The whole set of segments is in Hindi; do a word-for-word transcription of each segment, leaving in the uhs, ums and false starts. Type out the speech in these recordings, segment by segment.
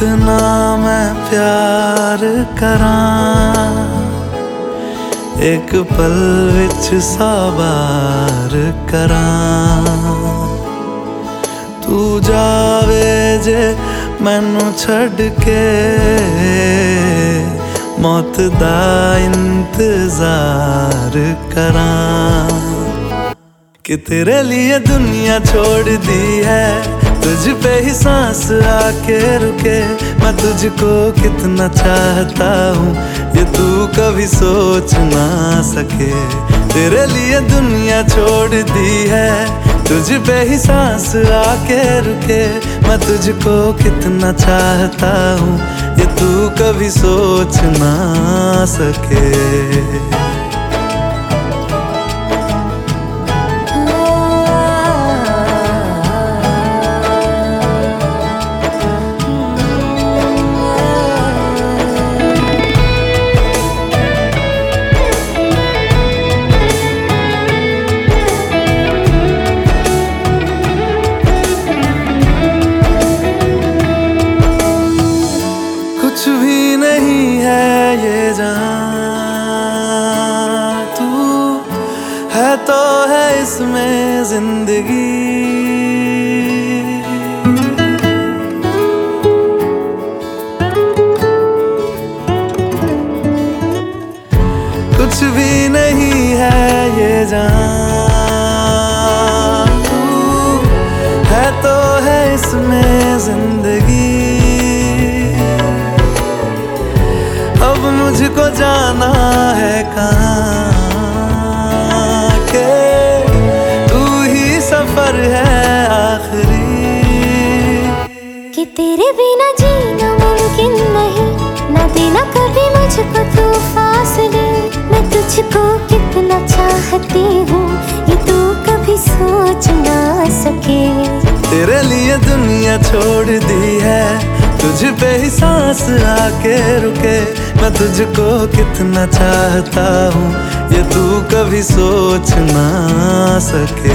कितना मैं प्यार करां, एक पल विच सौ बार करां। तू जावे जे मैनू छड़ के, मौत दा इंतजार करां। कि तेरे लिए दुनिया छोड़ दी है, तुझ पे ही सांस आके रुके। मैं तुझको कितना चाहता हूँ ये तू कभी सोच ना सके। तेरे लिए दुनिया छोड़ दी है, तुझ पे ही सांस आके रुके। मैं तुझको कितना चाहता हूँ ये तू कभी सोच ना सके। कुछ भी नहीं है ये जहां, तू है तो है इसमें जिंदगी। कुछ भी नहीं है ये जहां, तू है तो है इसमें जिंदगी। अब मुझको जाना है कहाँ के तू ही सफर है आखिरी। कि तेरे बिना जीना मुमकिन नहीं, ना देना कभी मुझको तू फासले। मैं तुझको कितना चाहती हूँ ये तू कभी सोच ना सके। तेरे लिए दुनिया छोड़ दी है, तुझ पे ही सांस आके रुके। मैं तुझको कितना चाहता हूँ ये तू कभी सोच ना सके।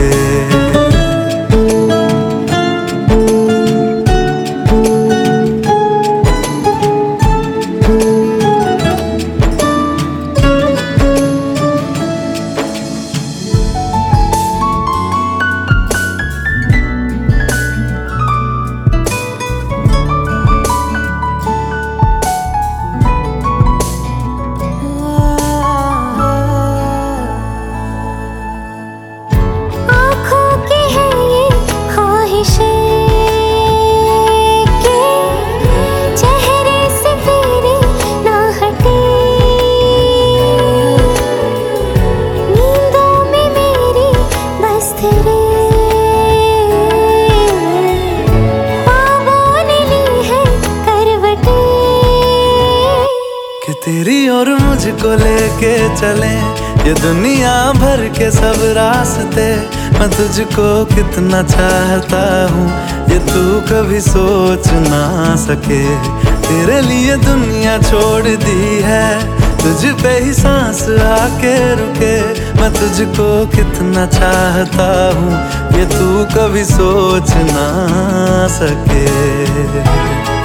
तेरी और मुझको लेके चले ये दुनिया भर के सब रास्ते। मैं तुझको कितना चाहता हूँ ये तू कभी सोच ना सके। तेरे लिए दुनिया छोड़ दी है, तुझ पे ही सांस आके रुके। मैं तुझको कितना चाहता हूँ ये तू कभी सोच ना सके।